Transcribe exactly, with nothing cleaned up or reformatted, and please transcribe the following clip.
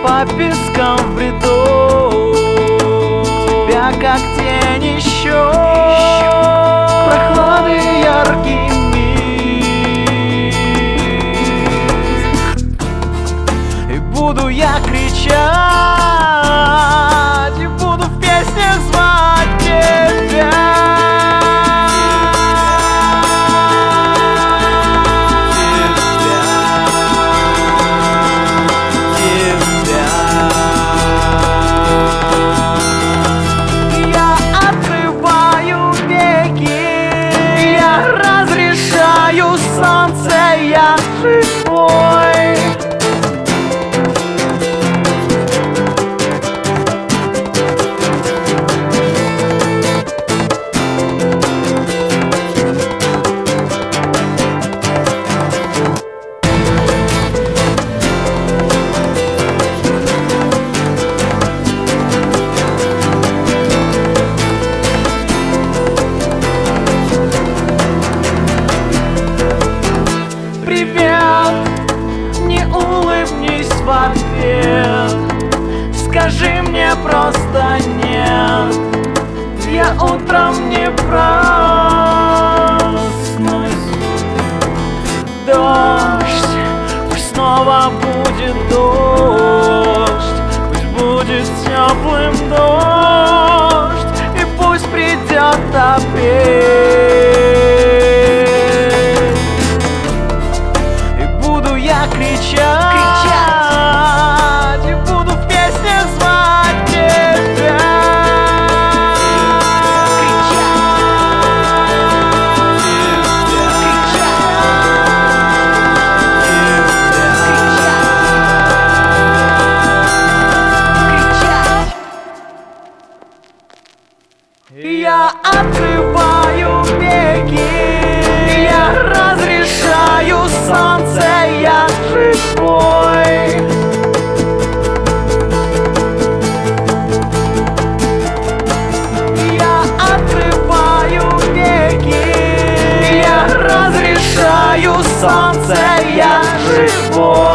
по пескам в бреду, тебя как тень еще, прохлады яркий миг. И буду я кричать, и буду в песнях звать тебя. Солнце, я живой. Привет, не улыбнись в ответ, скажи мне просто нет. Я утром не проснусь. Дождь, пусть снова будет дождь, пусть будет теплым дождь, и пусть придет апрель. Кричать, кричать, и буду в песнях звать тебя. Я открываю веки, я разрешаю солнце, я живой. Я открываю веки, я разрешаю солнце, я живой.